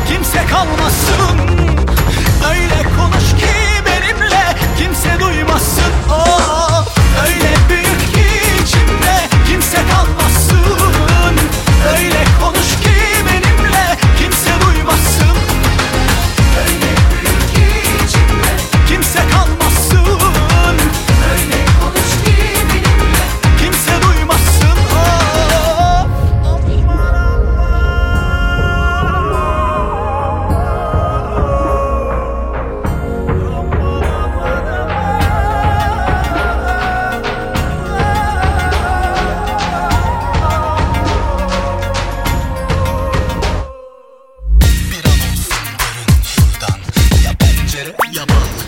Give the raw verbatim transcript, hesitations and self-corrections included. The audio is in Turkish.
kimse kalmasın. Öyle konuş ki benimle kimse duymasın. Oh, öyle büyük ki içimde kimse kalmasın. Öyle konuş ki benimle kimse duymasın. Öyle büyük ki içimde kimse kalmasın. Öyle konuş ki benimle kimse duymasın. Oh, bir an olsun görün buradan. Ya pencere ya balkon.